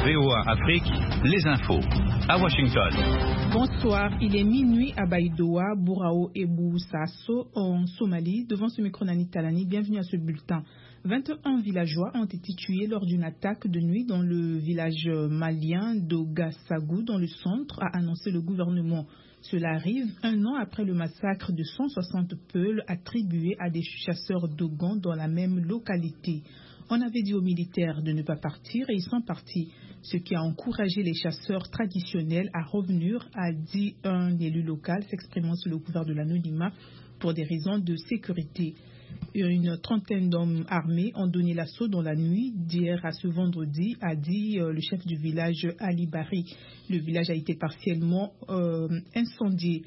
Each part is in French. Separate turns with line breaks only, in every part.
VOA Afrique, les infos. À Washington.
Bonsoir, il est minuit à Baïdoa, Bourao et Boussasso en Somalie. Devant ce micro, Nani Talani, bienvenue à ce bulletin. 21 villageois ont été tués lors d'une attaque de nuit dans le village malien d'Ogassagou, dans le centre, a annoncé le gouvernement. Cela arrive un an après le massacre de 160 peuls attribués à des chasseurs d'Ogon dans la même localité. On avait dit aux militaires de ne pas partir et ils sont partis, ce qui a encouragé les chasseurs traditionnels à revenir, a dit un élu local s'exprimant sur le couvert de l'anonymat pour des raisons de sécurité. Une trentaine d'hommes armés ont donné l'assaut dans la nuit d'hier à ce vendredi, a dit le chef du village Ali Bari. Le village a été partiellement incendié.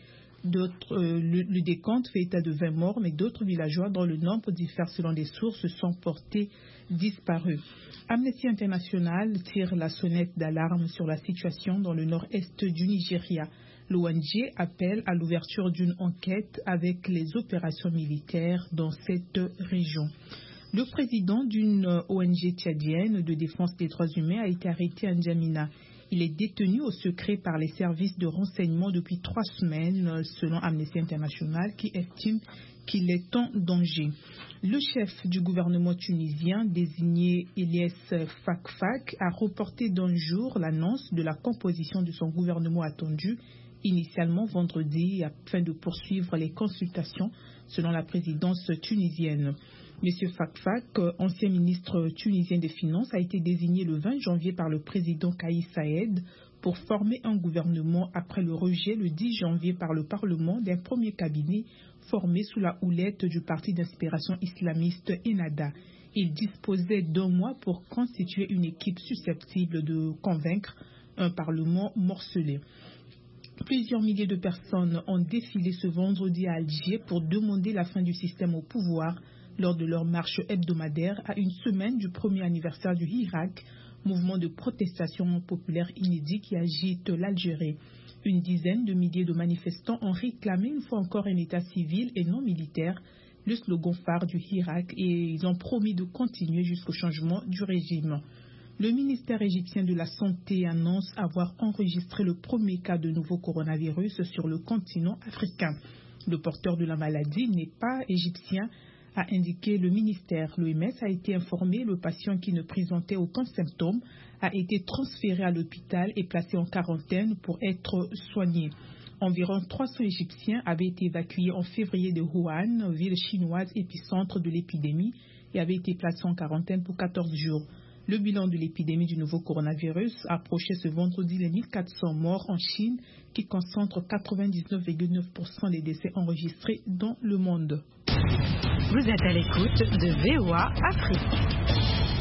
Le décompte fait état de 20 morts, mais d'autres villageois dont le nombre diffère selon des sources sont portés disparus. Amnesty International tire la sonnette d'alarme sur la situation dans le nord-est du Nigeria. L'ONG appelle à l'ouverture d'une enquête avec les opérations militaires dans cette région. Le président d'une ONG tchadienne de défense des droits humains a été arrêté à N'Djamena. Il est détenu au secret par les services de renseignement depuis 3 semaines, selon Amnesty International, qui estime qu'il est en danger. Le chef du gouvernement tunisien, désigné Eliès Fakfak, a reporté d'un jour l'annonce de la composition de son gouvernement attendu, initialement vendredi, afin de poursuivre les consultations selon la présidence tunisienne. M. Fakfak, ancien ministre tunisien des Finances, a été désigné le 20 janvier par le président Kais Saïed pour former un gouvernement après le rejet le 10 janvier par le Parlement d'un premier cabinet formé sous la houlette du parti d'inspiration islamiste Ennahda. Il disposait d'1 mois pour constituer une équipe susceptible de convaincre un Parlement morcelé. Plusieurs milliers de personnes ont défilé ce vendredi à Alger pour demander la fin du système au pouvoir lors de leur marche hebdomadaire à une semaine du premier anniversaire du Hirak, mouvement de protestation populaire inédit qui agite l'Algérie. Une dizaine de milliers de manifestants ont réclamé une fois encore un état civil et non militaire, le slogan phare du Hirak, et ils ont promis de continuer jusqu'au changement du régime. Le ministère égyptien de la Santé annonce avoir enregistré le premier cas de nouveau coronavirus sur le continent africain. Le porteur de la maladie n'est pas égyptien, a indiqué le ministère. L'OMS a été informé, le patient qui ne présentait aucun symptôme a été transféré à l'hôpital et placé en quarantaine pour être soigné. Environ 300 Égyptiens avaient été évacués en février de Wuhan, ville chinoise épicentre de l'épidémie, et avaient été placés en quarantaine pour 14 jours. Le bilan de l'épidémie du nouveau coronavirus approchait ce vendredi les 1400 morts en Chine, qui concentre 99,9% des décès enregistrés dans le monde.
Vous êtes à l'écoute de VOA Afrique.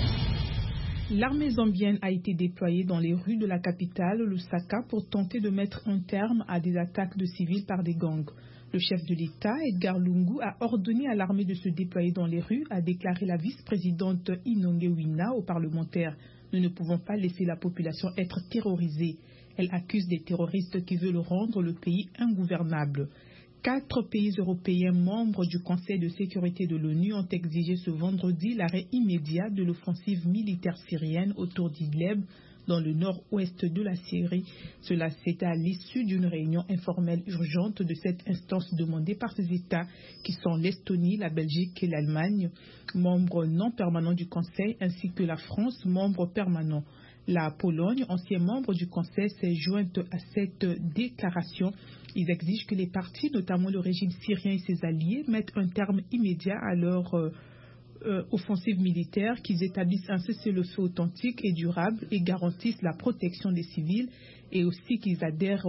L'armée zambienne a été déployée dans les rues de la capitale, Lusaka, pour tenter de mettre un terme à des attaques de civils par des gangs. Le chef de l'État, Edgar Lungu, a ordonné à l'armée de se déployer dans les rues, a déclaré la vice-présidente Inonge Wina aux parlementaires. Nous ne pouvons pas laisser la population être terrorisée. Elle accuse des terroristes qui veulent rendre le pays ingouvernable. 4 pays européens membres du Conseil de sécurité de l'ONU ont exigé ce vendredi l'arrêt immédiat de l'offensive militaire syrienne autour d'Idlib, dans le nord-ouest de la Syrie. Cela s'est à l'issue d'une réunion informelle urgente de cette instance demandée par ces États qui sont l'Estonie, la Belgique et l'Allemagne, membres non permanents du Conseil, ainsi que la France, membre permanent. La Pologne, ancien membre du Conseil, s'est jointe à cette déclaration. Ils exigent que les partis, notamment le régime syrien et ses alliés, mettent un terme immédiat à leur offensive militaire, qu'ils établissent un cessez-le-feu authentique et durable et garantissent la protection des civils, et aussi qu'ils adhèrent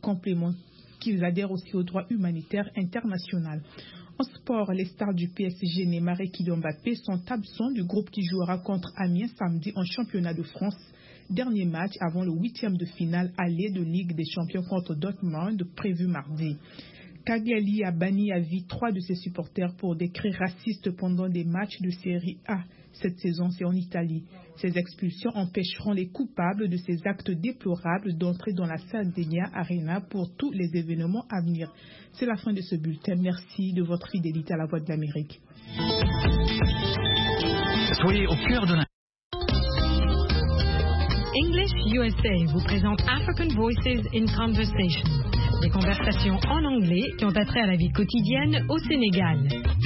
aussi au droit humanitaire international. En sport, les stars du PSG, Neymar et Kylian Mbappé, sont absents du groupe qui jouera contre Amiens samedi en championnat de France. Dernier match avant le 8e de finale aller de Ligue des Champions contre Dortmund prévu mardi. Cagliari a banni à vie 3 de ses supporters pour des cris racistes pendant des matchs de Série A. Cette saison, c'est en Italie. Ces expulsions empêcheront les coupables de ces actes déplorables d'entrer dans la Sardinia Arena pour tous les événements à venir. C'est la fin de ce bulletin. Merci de votre fidélité à la Voix de l'Amérique.
Soyez au cœur de
English USA vous présente African Voices in Conversation, des conversations en anglais qui ont attrait à la vie quotidienne au Sénégal.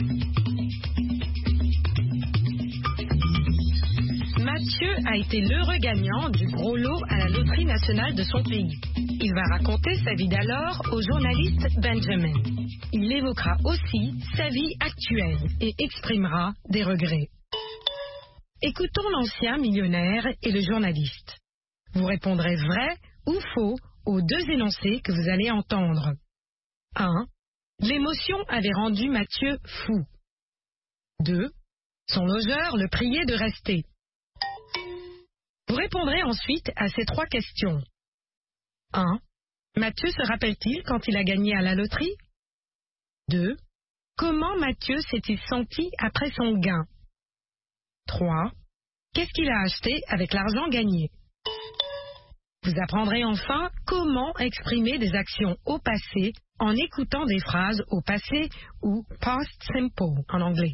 Mathieu a été l'heureux gagnant du gros lot à la loterie nationale de son pays. Il va raconter sa vie d'alors au journaliste Benjamin. Il évoquera aussi sa vie actuelle et exprimera des regrets. Écoutons l'ancien millionnaire et le journaliste. Vous répondrez vrai ou faux aux deux énoncés que vous allez entendre. 1. L'émotion avait rendu Mathieu fou. 2. Son logeur le priait de rester. Vous répondrez ensuite à ces trois questions. 1. Mathieu se rappelle-t-il quand il a gagné à la loterie? 2. Comment Mathieu s'est-il senti après son gain? 3. Qu'est-ce qu'il a acheté avec l'argent gagné? Vous apprendrez enfin comment exprimer des actions au passé en écoutant des phrases au passé ou past simple en anglais.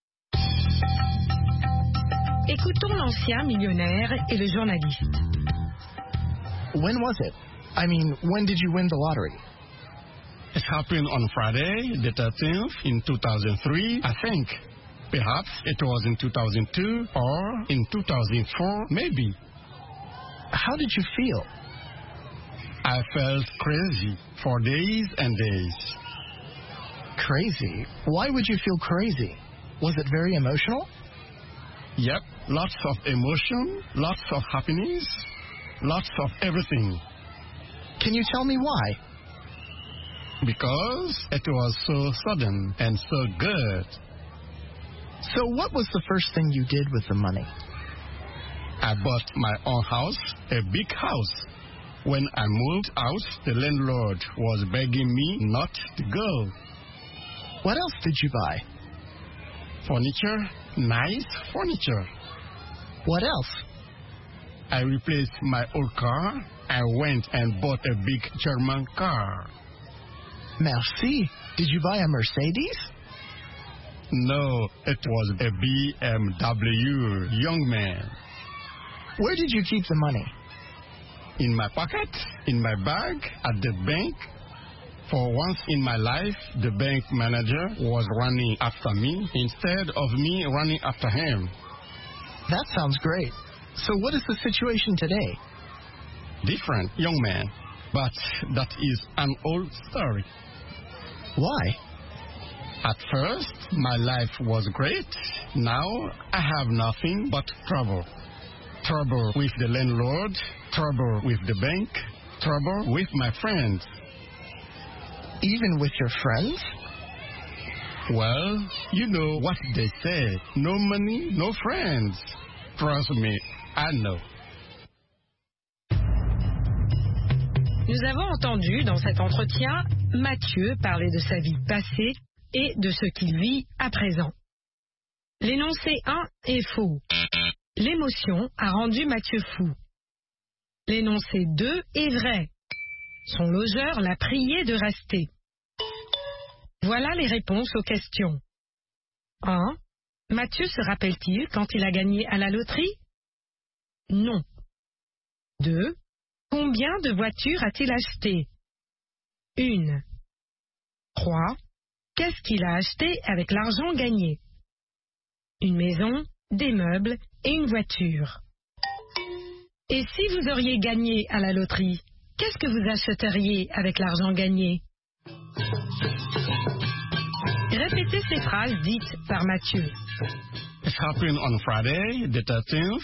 Écoutons l'ancien millionnaire et le journaliste.
When was it? I mean, when did you win the lottery?
It happened on Friday, the 13th, in 2003, I think. Perhaps it was in 2002 or in 2004, maybe.
How did you feel?
I felt crazy for days and days.
Crazy? Why would you feel crazy? Was it very emotional?
Yep, lots of emotion, lots of happiness, lots of everything.
Can you tell me why?
Because it was so sudden and so good.
So what was the first thing you did with the money?
I bought my own house, a big house. When I moved out, the landlord was begging me not to go.
What else did you buy?
Furniture, nice furniture.
What else?
I replaced my old car. I went and bought a big German car.
Merci. Did you buy a Mercedes?
No, it was a BMW, young man.
Where did you keep the money?
In my pocket, in my bag, at the bank. For once in my life, the bank manager was running after me instead of me running after him.
That sounds great. So what is the situation today?
Different, young man. But that is an old story.
Why?
At first, my life was great. Now, I have nothing but trouble. Trouble with the landlord, trouble with the bank, trouble with my friends.
Even with your friends?
Well, you know what they say. No money, no friends. Trust me, I know.
Nous avons entendu dans cet entretien Mathieu parler de sa vie passée et de ce qu'il vit à présent. L'énoncé 1 est faux. L'émotion a rendu Mathieu fou. L'énoncé 2 est vrai. Son logeur l'a prié de rester. Voilà les réponses aux questions. 1. Mathieu se rappelle-t-il quand il a gagné à la loterie? Non. 2. Combien de voitures a-t-il acheté? 1. 3. Qu'est-ce qu'il a acheté avec l'argent gagné? Une maison, des meubles et une voiture. Et si vous auriez gagné à la loterie, qu'est-ce que vous achèteriez avec l'argent gagné? Répétez ces phrases dites par Mathieu.
It happened on Friday, the 13th.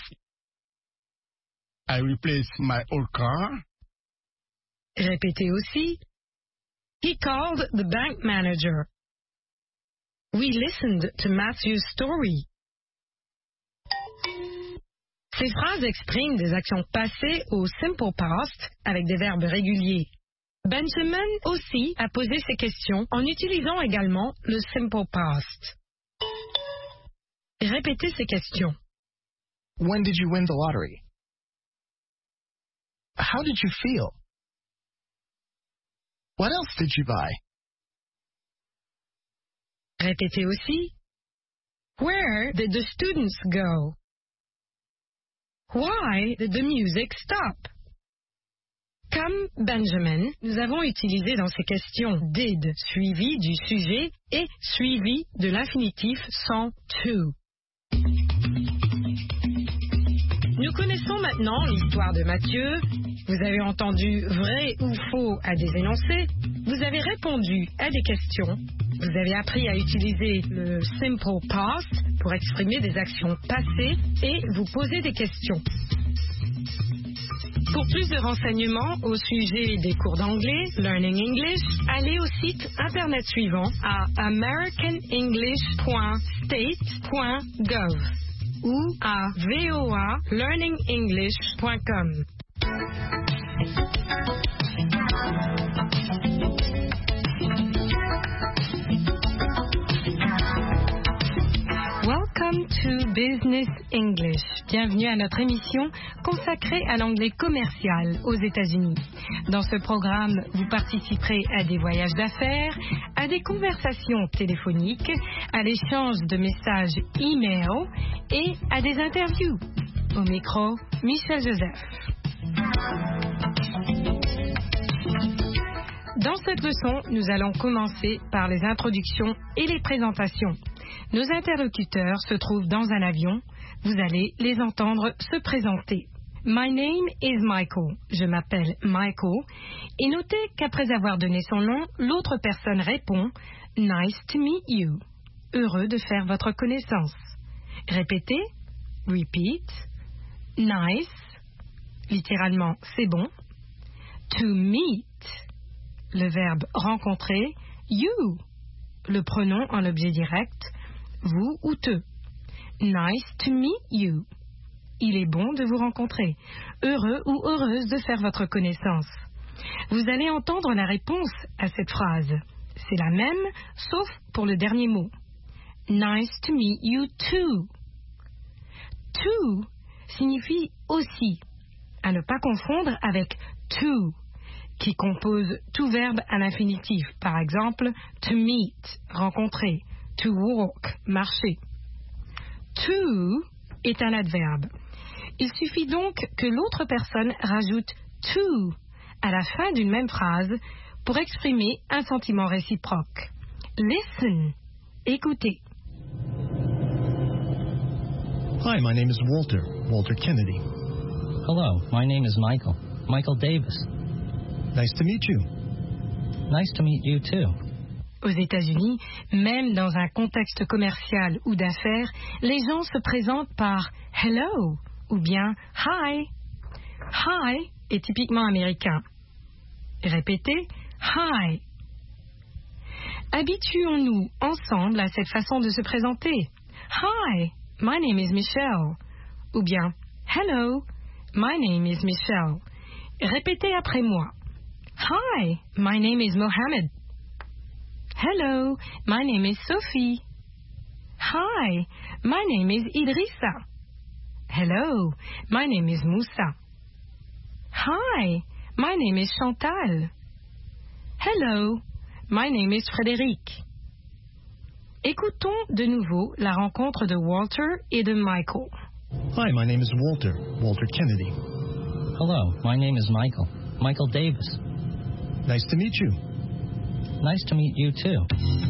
I replaced my old car.
Répétez aussi. He called the bank manager. We listened to Matthew's story. Ces phrases expriment des actions passées au simple past avec des verbes réguliers. Benjamin aussi a posé ces questions en utilisant également le simple past. Répétez ces questions.
When did you win the lottery? How did you feel? What else did you buy?
Répétez aussi. Where did the students go? Why did the music stop? Comme Benjamin, nous avons utilisé dans ces questions did suivi du sujet et suivi de l'infinitif sans to. Nous connaissons maintenant l'histoire de Mathieu. Vous avez entendu vrai ou faux à des énoncés. Vous avez répondu à des questions. Vous avez appris à utiliser le simple past pour exprimer des actions passées et vous poser des questions. Pour plus de renseignements au sujet des cours d'anglais, Learning English, allez au site internet suivant à americanenglish.state.gov ou à voalearningenglish.com. Welcome to Business English. Bienvenue à notre émission consacrée à l'anglais commercial aux États-Unis. Dans ce programme, vous participerez à des voyages d'affaires, à des conversations téléphoniques, à l'échange de messages e-mail et à des interviews. Au micro, Michel Joseph. Dans cette leçon, nous allons commencer par les introductions et les présentations. Nos interlocuteurs se trouvent dans un avion. Vous allez les entendre se présenter. My name is Michael. Je m'appelle Michael. Et notez qu'après avoir donné son nom, l'autre personne répond Nice to meet you. Heureux de faire votre connaissance. Répétez. Repeat. Nice. Littéralement, c'est bon. To meet. Le verbe rencontrer. You. Le pronom en objet direct. Vous ou te. Nice to meet you. Il est bon de vous rencontrer. Heureux ou heureuse de faire votre connaissance. Vous allez entendre la réponse à cette phrase. C'est la même, sauf pour le dernier mot. Nice to meet you too. To signifie aussi, à ne pas confondre avec to, qui compose tout verbe à l'infinitif. Par exemple, to meet, rencontrer. To walk, marcher. To est un adverbe. Il suffit donc que l'autre personne rajoute to à la fin d'une même phrase pour exprimer un sentiment réciproque. Listen, écoutez.
Hi, my name is Walter Kennedy.
Hello, my name is Michael Davis.
Nice to meet you.
Nice to meet you too.
Aux États-Unis, même dans un contexte commercial ou d'affaires, les gens se présentent par hello ou bien hi. Hi est typiquement américain. Répétez hi. Habituons-nous ensemble à cette façon de se présenter. Hi, my name is Michelle. Ou bien hello, my name is Michelle. Répétez après moi. Hi, my name is Mohammed. Hello, my name is Sophie. Hi, my name is Idrissa. Hello, my name is Moussa. Hi, my name is Chantal. Hello, my name is Frédéric. Écoutons de nouveau la rencontre de Walter et de Michael.
Hi, my name is Walter Kennedy.
Hello, my name is Michael Davis.
Nice to meet you.
Nice to meet you too.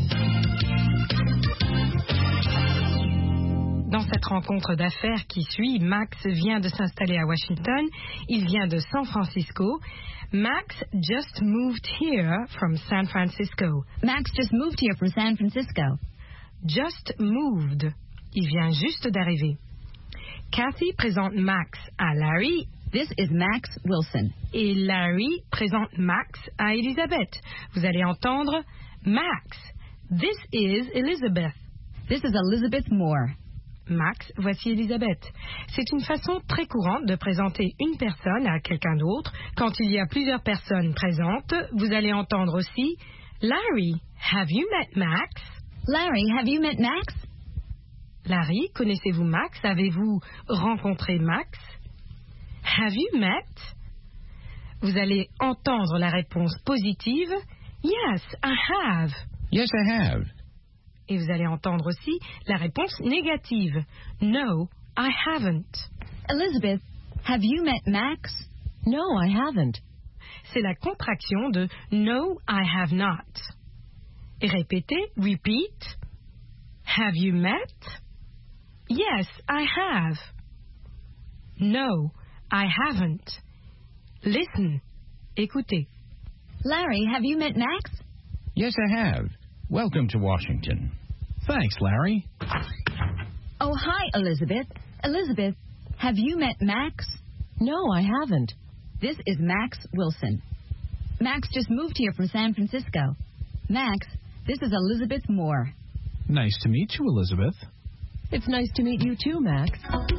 Dans cette rencontre d'affaires qui suit, Max vient de s'installer à Washington. Il vient de San Francisco. Max just moved here from San Francisco.
Max just moved here from San Francisco.
Just moved. Il vient juste d'arriver. Kathy présente Max à Larry.
This is Max Wilson.
Et Larry présente Max à Elizabeth. Vous allez entendre Max. This is Elizabeth.
This is Elizabeth Moore.
Max, voici Elizabeth. C'est une façon très courante de présenter une personne à quelqu'un d'autre. Quand il y a plusieurs personnes présentes, vous allez entendre aussi Larry, have you met Max?
Larry, have you met Max?
Larry, connaissez-vous Max? Avez-vous rencontré Max? Have you met? Vous allez entendre la réponse positive. Yes, I have.
Yes, I have.
Et vous allez entendre aussi la réponse négative. No, I haven't.
Elizabeth, Have you met Max?
No, I haven't.
C'est la contraction de No, I have not. Et répétez, repeat. Have you met? Yes, I have. No, I haven't. Listen. Écoutez.
Larry, have you met Max?
Yes, I have. Welcome to Washington. Thanks, Larry.
Oh, hi, Elizabeth. Elizabeth, have you met Max?
No, I haven't.
This is Max Wilson. Max just moved here from San Francisco. Max, this is Elizabeth Moore.
Nice to meet you, Elizabeth.
It's nice to meet you too, Max.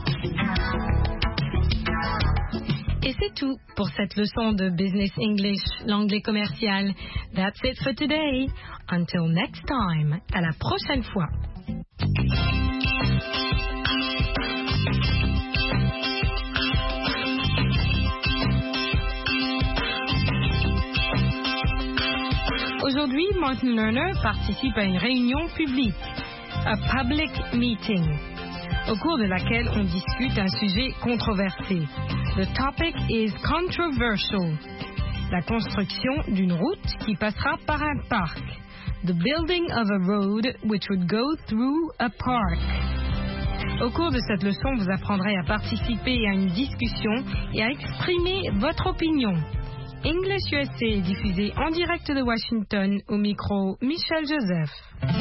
Et c'est tout pour cette leçon de Business English, l'anglais commercial. That's it for today. Until next time. À la prochaine fois. Aujourd'hui, Martin Lerner participe à une réunion publique, a public meeting, au cours de laquelle on discute un sujet controversé. The topic is controversial. La construction d'une route qui passera par un parc. The building of a road which would go through a park. Au cours de cette leçon, vous apprendrez à participer à une discussion et à exprimer votre opinion. English USA est diffusé en direct de Washington, au micro Michel Joseph.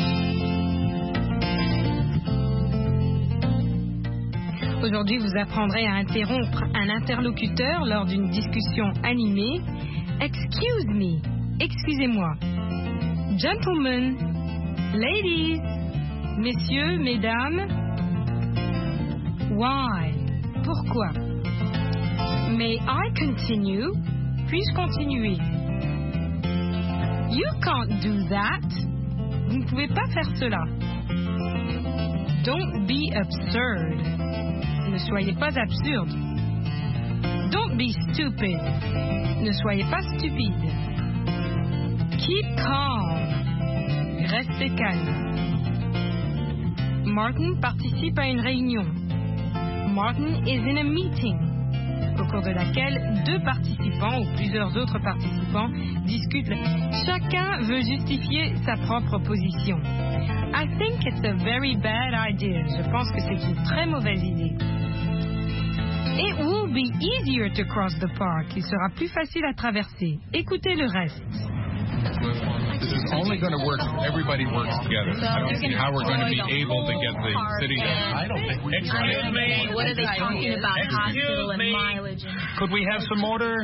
Aujourd'hui, vous apprendrez à interrompre un interlocuteur lors d'une discussion animée. Excuse me, excusez-moi. Gentlemen, ladies, messieurs, mesdames. Why? Pourquoi? May I continue? Puis-je continuer? You can't do that. Vous ne pouvez pas faire cela. Don't be absurd. Ne soyez pas absurde. Don't be stupid. Ne soyez pas stupide. Keep calm. Restez calme. Martin participe à une réunion. Martin is in a meeting, au cours de laquelle deux participants ou plusieurs autres participants discutent. Chacun veut justifier sa propre position. I think it's a very bad idea. Je pense que c'est une très mauvaise idée. It will be easier to cross the park. Il sera plus facile à traverser. Écoutez le reste.
This is only going to work if everybody works together. I don't see how we're going to be able to get the city to... I don't think we... Excuse me.
What are they talking about? Hospital and mileage.
Could we have some order?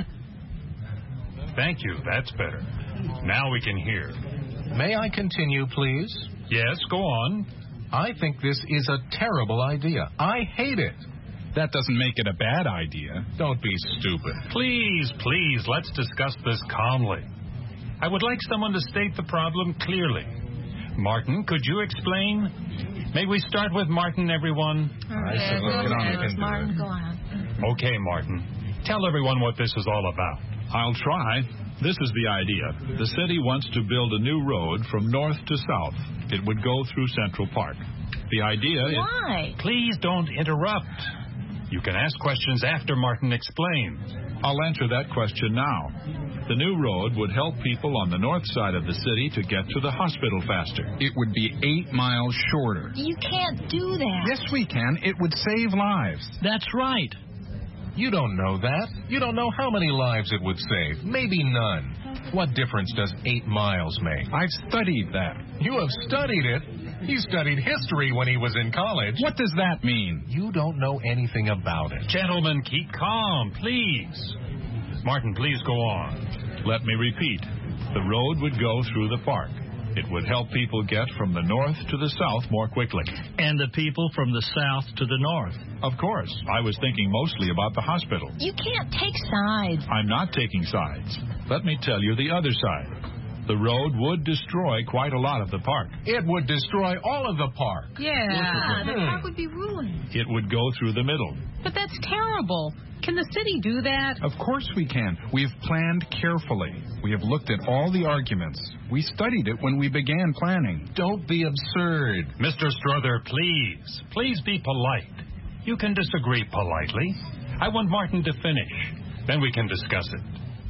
Thank you. That's better. Now we can hear.
May I continue, please?
Yes, go on.
I think this is a terrible idea. I hate it.
That doesn't make it a bad idea.
Don't be stupid.
Please, let's discuss this calmly. I would like someone to state the problem clearly. Martin, could you explain? May we start with Martin, everyone?
Okay, Martin, go on.
Okay, Martin. Tell everyone what this is all about.
I'll try. This is the idea. The city wants to build a new road from north to south. It would go through Central Park. The idea is...
Why?
Please don't interrupt. You can ask questions after Martin explains.
I'll answer that question now. The new road would help people on the north side of the city to get to the hospital faster.
It would be 8 miles shorter.
You can't do that.
Yes, we can. It would save lives.
That's right.
You don't know that. You don't know how many lives it would save. Maybe none. What difference does 8 miles make?
I've studied that.
You have studied it? He studied history when he was in college.
What does that mean?
You don't know anything about it.
Gentlemen, keep calm, please. Martin, please go on.
Let me repeat. The road would go through the park. It would help people get from the north to the south more quickly.
And the people from the south to the north.
Of course. I was thinking mostly about the hospital.
You can't take sides.
I'm not taking sides. Let me tell you the other side. The road would destroy quite a lot of the park.
It would destroy all of the park.
Yeah, the park would be ruined.
It would go through the middle.
But that's terrible. Can the city do that?
Of course we can. We've planned carefully. We have looked at all the arguments. We studied it when we began planning.
Don't be absurd.
Mr. Strother, please. Please be polite. You can disagree politely. I want Martin to finish. Then we can discuss it.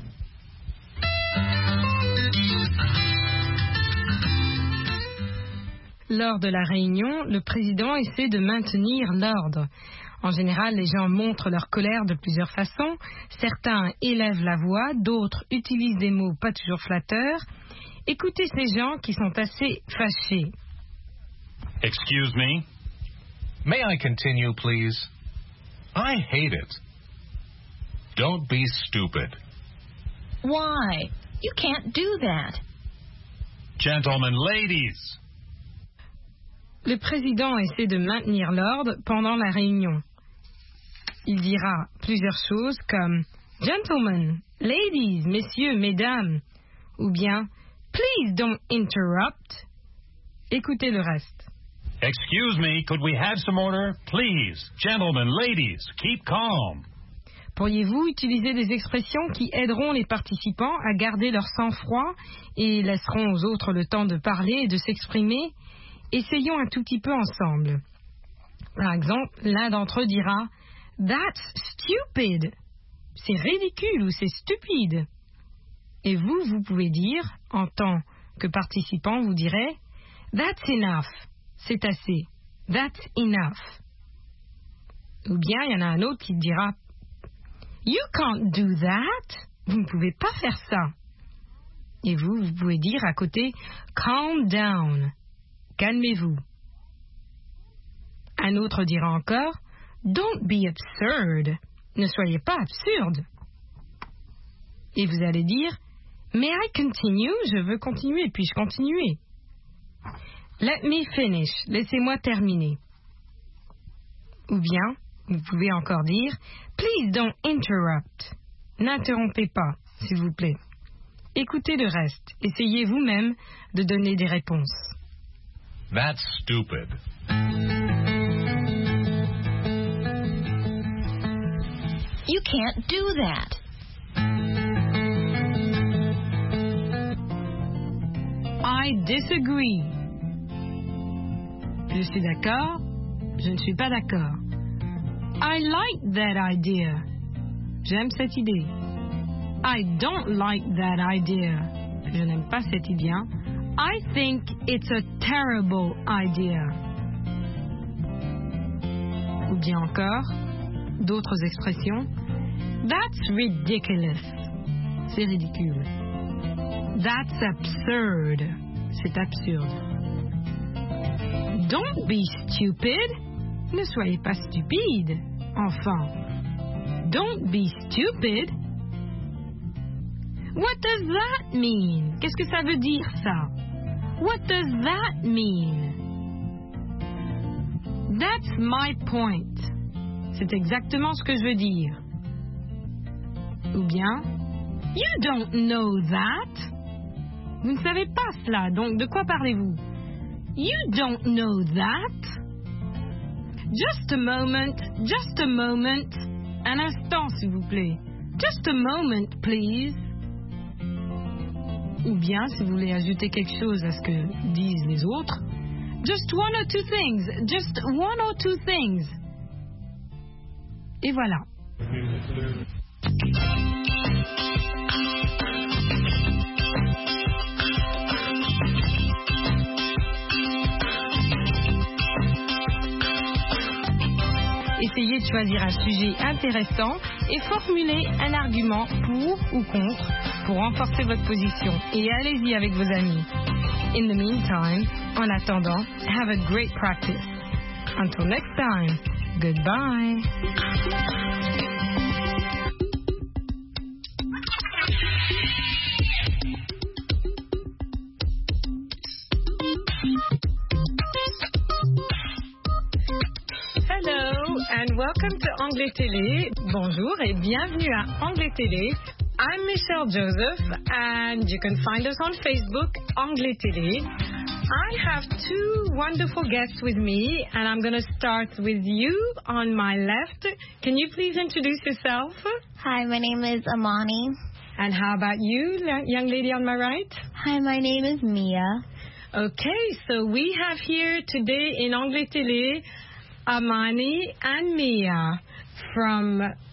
Lors de la réunion, le président essaie de maintenir l'ordre. En général, les gens montrent leur colère de plusieurs façons. Certains élèvent la voix, d'autres utilisent des mots pas toujours flatteurs. Écoutez ces gens qui sont assez fâchés.
Excuse me?
May I continue, please? I hate it. Don't be stupid.
Why? You can't do that.
Gentlemen, ladies.
Le président essaie de maintenir l'ordre pendant la réunion. Il dira plusieurs choses comme « Gentlemen, ladies, messieurs, mesdames » ou bien « Please don't interrupt ». Écoutez le reste.
Excuse me, could we have some order? Please, gentlemen, ladies, keep calm.
Pourriez-vous utiliser des expressions qui aideront les participants à garder leur sang-froid et laisseront aux autres le temps de parler et de s'exprimer? Essayons un tout petit peu ensemble. Par exemple, l'un d'entre eux dira « That's stupid ». C'est ridicule ou c'est stupide. Et vous pouvez dire, en tant que participant, vous direz « That's enough ». C'est assez. That's enough. Ou bien, il y en a un autre qui dira « You can't do that ». Vous ne pouvez pas faire ça. Et vous pouvez dire à côté « Calm down ». Calmez-vous. Un autre dira encore « Don't be absurd ». Ne soyez pas absurde. Et vous allez dire « May I continue ?» Je veux continuer. Puis-je continuer? Let me finish. Laissez-moi terminer. Ou bien, vous pouvez encore dire Please don't interrupt. N'interrompez pas, s'il vous plaît. Écoutez le reste. Essayez vous-même de donner des réponses.
That's stupid.
You can't do that.
I disagree. Je suis d'accord. Je ne suis pas d'accord. I like that idea. J'aime cette idée. I don't like that idea. Je n'aime pas cette idée. I think it's a terrible idea. Ou bien encore, d'autres expressions. That's ridiculous. C'est ridicule. That's absurd. C'est absurde. Don't be stupid. Ne soyez pas stupide. Enfin, don't be stupid. What does that mean? Qu'est-ce que ça veut dire, ça? What does that mean? That's my point. C'est exactement ce que je veux dire. Ou bien, you don't know that. Vous ne savez pas cela, donc de quoi parlez-vous? You don't know that. Just a moment, just a moment. Un instant, s'il vous plaît. Just a moment, please. Ou bien, si vous voulez ajouter quelque chose à ce que disent les autres, just one or two things. Just one or two things. Et voilà. Essayez de choisir un sujet intéressant et formulez un argument pour ou contre pour renforcer votre position. Et allez-y avec vos amis. In the meantime, en attendant, have a great practice. Until next time, goodbye. And welcome to Anglais Télé. Bonjour et bienvenue à Anglais Télé. I'm Michelle Joseph and you can find us on Facebook, Anglais Télé. I have two wonderful guests with me and I'm going to start with you on my left. Can you please introduce yourself?
Hi, my name is Amani.
And how about you, young lady on my right?
Hi, my name is Mia.
Okay, so we have here today in Anglais Télé Amani and Mia from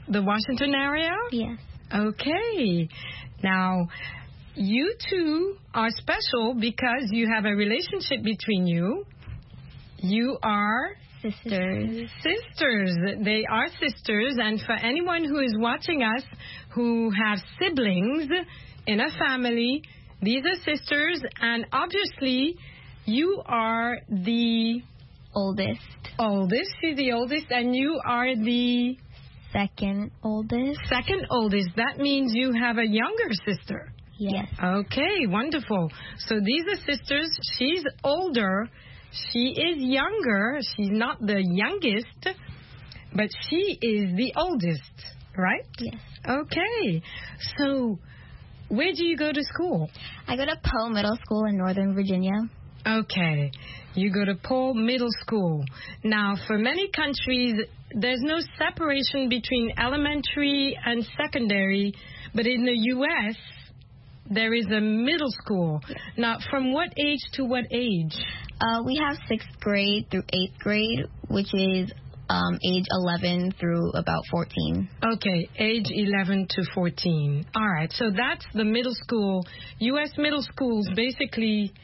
the Washington area?
Yes.
Okay. Now, you two are special because you have a relationship between you. You are
sisters.
Sisters. They are sisters. And for anyone who is watching us who have siblings in a family, these are sisters. And obviously, you are the
oldest.
She's the oldest. And you are the
second oldest.
Second oldest. That means you have a younger sister.
Yes.
Okay, wonderful. So these are sisters. She's older. She is younger. She's not the youngest, but she is the oldest, right?
Yes.
Okay. So where do you go to school?
I go to Poe Middle School in Northern Virginia.
Okay. You go to Poe Middle School. Now, for many countries, there's no separation between elementary and secondary, but in the U.S., there is a middle school. Now, from what age to what age?
We have 6th grade through 8th grade, which is age 11 through about 14.
Okay, age 11 to 14. All right, so that's the middle school. U.S. middle schools basically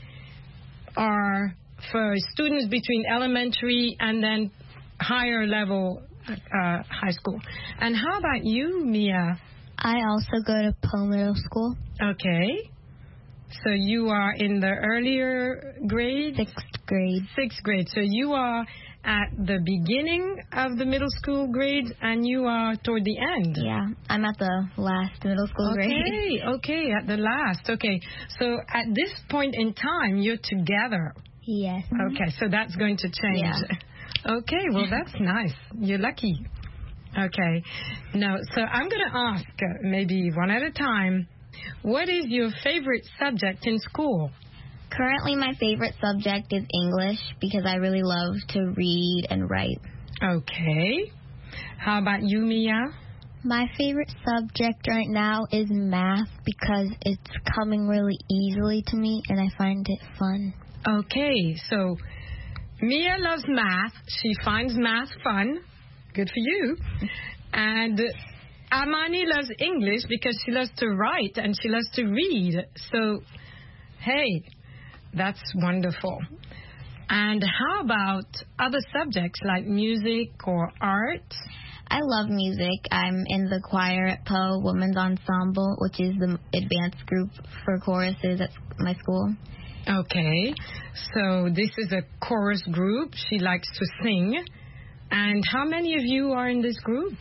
are for students between elementary and then higher level high school. And how about you, Mia?
I also go to Poe Middle School.
Okay. So you are in the earlier grade?
6th grade.
6th grade. So you are at the beginning of the middle school grade and you are toward the end?
Yeah, I'm at the last middle school grade.
Okay, at the last. Okay. So at this point in time, you're together?
Yes.
Okay, so that's going to change.
Yeah.
Okay, well, that's nice. You're lucky. Okay. Now, so I'm going to ask, maybe one at a time, what is your favorite subject in school?
Currently, my favorite subject is English because I really love to read and write.
Okay. How about you, Mia?
My favorite subject right now is math because it's coming really easily to me and I find it fun.
Okay, so Mia loves math. She finds math fun. Good for you. And Amani loves English because she loves to write and she loves to read. So, hey, that's wonderful. And how about other subjects like music or art?
I love music. I'm in the choir at Poe Women's Ensemble, which is the advanced group for choruses at my school.
Okay, so this is a chorus group. She likes to sing. And how many of you are in this group?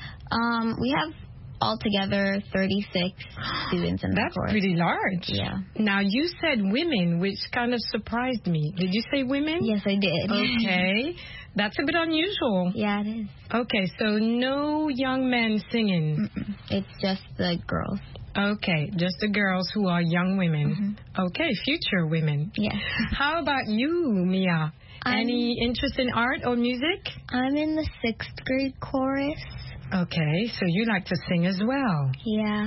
We have altogether 36 students in the
That's
chorus.
pretty large.
Yeah.
Now, you said women, which kind of surprised me. Did you say women?
Yes, I did.
Okay. That's a bit unusual.
Yeah, it is.
Okay, so no young men singing.
Mm-mm. It's just the girls.
Okay, just the girls who are young women. Mm-hmm. Okay, future women.
Yeah.
How about you, Mia? Any interest in art or music?
I'm in the 6th grade chorus.
Okay, so you like to sing as well.
Yeah.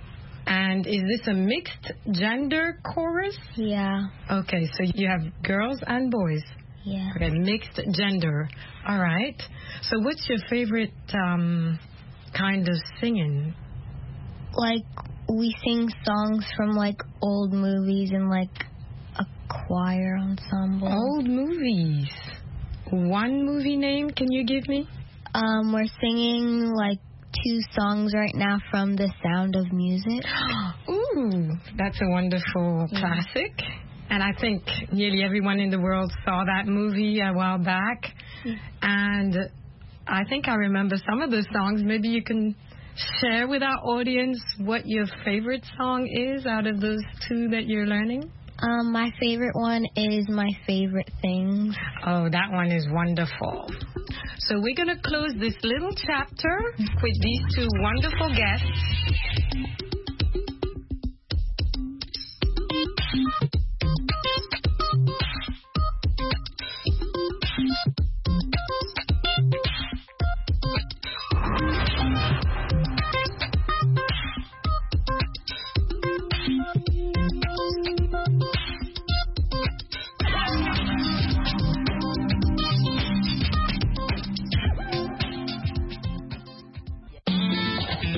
And is this a mixed gender chorus?
Yeah.
Okay, so you have girls and boys.
Yeah.
Okay, mixed gender. All right. So what's your favorite kind of singing?
Like, we sing songs from, like, old movies and, like, a choir ensemble.
Old movies. One movie name can you give me?
We're singing, like, 2 songs right now from The Sound of Music.
Ooh, that's a wonderful classic. And I think nearly everyone in the world saw that movie a while back. Yeah. And I think I remember some of the songs. Maybe you can share with our audience what your favorite song is out of those 2 that you're learning.
My favorite one is My Favorite Things.
Oh, that one is wonderful. So we're going to close this little chapter with these 2 wonderful guests.